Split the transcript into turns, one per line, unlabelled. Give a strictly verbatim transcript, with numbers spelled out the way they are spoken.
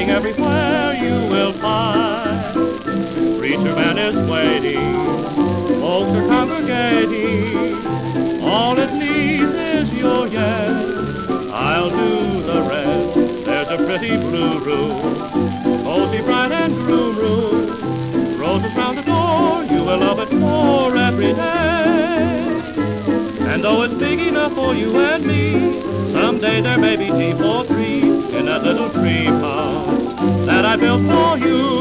waiting everywhere you will find. Preacher man is waiting, folks are congregating. All it needs is your yes, I'll do the rest. There's a pretty blue room, cozy, bright and room room. Roses round the door, you will love it more every day. And though it's big enough for you and me, someday there may be tea for three in that little dream house that I built for you.